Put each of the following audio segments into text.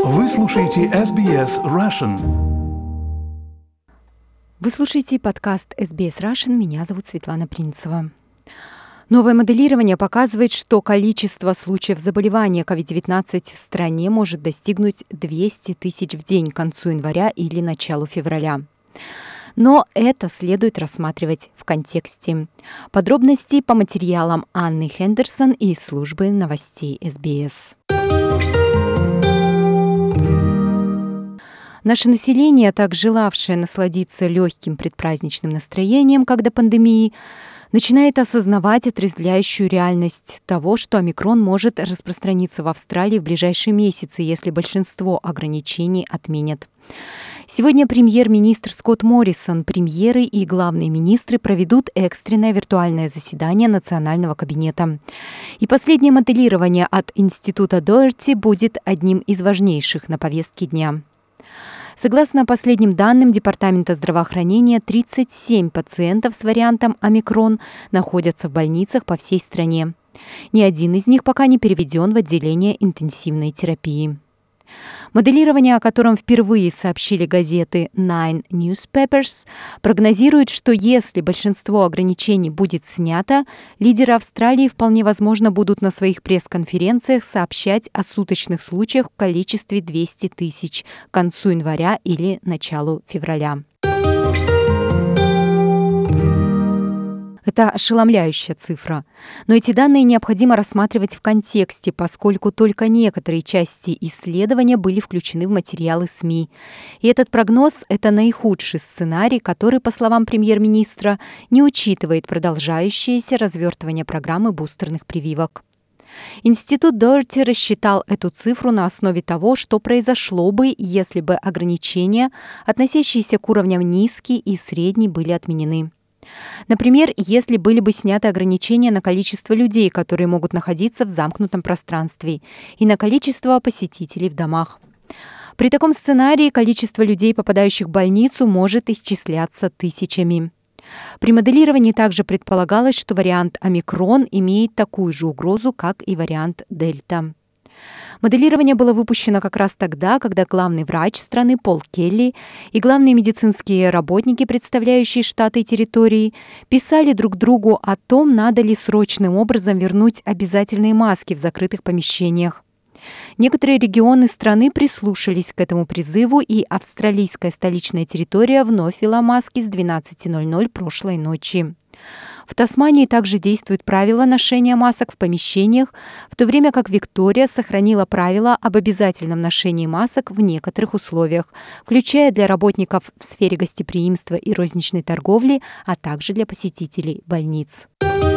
Вы слушаете SBS Russian. Вы слушаете подкаст SBS Russian. Меня зовут Светлана Принцева. Новое моделирование показывает, что количество случаев заболевания COVID-19 в стране может достигнуть 200 тысяч в день к концу января или началу февраля. Но это следует рассматривать в контексте. Подробности по материалам Анны Хендерсон из службы новостей SBS. Наше население, так желавшее насладиться легким предпраздничным настроением, как до пандемии, начинает осознавать отрезвляющую реальность того, что омикрон может распространиться в Австралии в ближайшие месяцы, если большинство ограничений отменят. Сегодня премьер-министр Скотт Моррисон, премьеры и главные министры проведут экстренное виртуальное заседание Национального кабинета. И последнее моделирование от Института Доерти будет одним из важнейших на повестке дня. Согласно последним данным Департамента здравоохранения, 37 пациентов с вариантом омикрон находятся в больницах по всей стране. Ни один из них пока не переведен в отделение интенсивной терапии. Моделирование, о котором впервые сообщили газеты Nine Newspapers, прогнозирует, что если большинство ограничений будет снято, лидеры Австралии вполне возможно будут на своих пресс-конференциях сообщать о суточных случаях в количестве 200 тысяч к концу января или началу февраля. Это ошеломляющая цифра. Но эти данные необходимо рассматривать в контексте, поскольку только некоторые части исследования были включены в материалы СМИ. И этот прогноз – это наихудший сценарий, который, по словам премьер-министра, не учитывает продолжающееся развертывание программы бустерных прививок. Институт Доерти рассчитал эту цифру на основе того, что произошло бы, если бы ограничения, относящиеся к уровням низкий и средний, были отменены. Например, если были бы сняты ограничения на количество людей, которые могут находиться в замкнутом пространстве, и на количество посетителей в домах. При таком сценарии количество людей, попадающих в больницу, может исчисляться тысячами. При моделировании также предполагалось, что вариант омикрон имеет такую же угрозу, как и вариант дельта. Моделирование было выпущено как раз тогда, когда главный врач страны Пол Келли и главные медицинские работники, представляющие штаты и территории, писали друг другу о том, надо ли срочным образом вернуть обязательные маски в закрытых помещениях. Некоторые регионы страны прислушались к этому призыву, и австралийская столичная территория вновь ввела маски с 12:00 прошлой ночи. В Тасмании также действует правило ношения масок в помещениях, в то время как Виктория сохранила правило об обязательном ношении масок в некоторых условиях, включая для работников в сфере гостеприимства и розничной торговли, а также для посетителей больниц.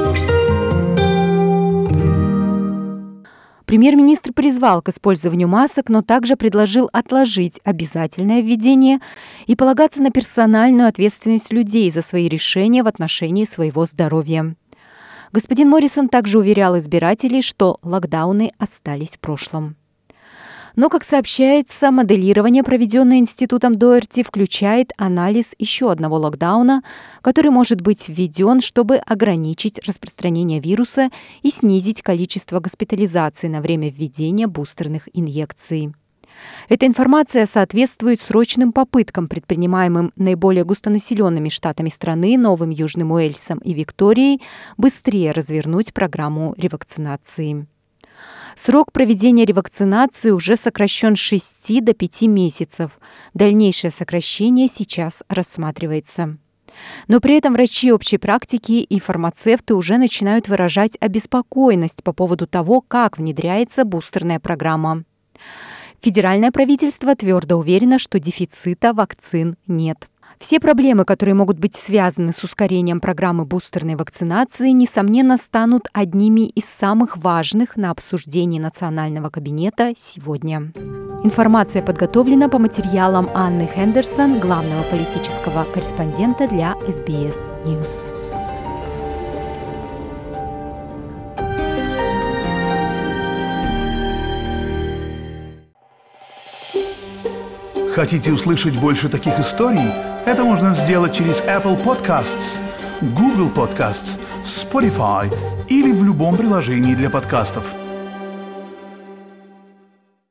Премьер-министр призвал к использованию масок, но также предложил отложить обязательное введение и полагаться на персональную ответственность людей за свои решения в отношении своего здоровья. Господин Моррисон также уверял избирателей, что локдауны остались в прошлом. Но, как сообщается, моделирование, проведенное Институтом Доерти, включает анализ еще одного локдауна, который может быть введен, чтобы ограничить распространение вируса и снизить количество госпитализаций на время введения бустерных инъекций. Эта информация соответствует срочным попыткам, предпринимаемым наиболее густонаселенными штатами страны, Новым Южным Уэльсом и Викторией, быстрее развернуть программу ревакцинации. Срок проведения ревакцинации уже сокращен с 6 до 5 месяцев. Дальнейшее сокращение сейчас рассматривается. Но при этом врачи общей практики и фармацевты уже начинают выражать обеспокоенность по поводу того, как внедряется бустерная программа. Федеральное правительство твердо уверено, что дефицита вакцин нет. Все проблемы, которые могут быть связаны с ускорением программы бустерной вакцинации, несомненно, станут одними из самых важных на обсуждении Национального кабинета сегодня. Информация подготовлена по материалам Анны Хендерсон, главного политического корреспондента для SBS News. Хотите услышать больше таких историй? Это можно сделать через Apple Podcasts, Google Podcasts, Spotify или в любом приложении для подкастов.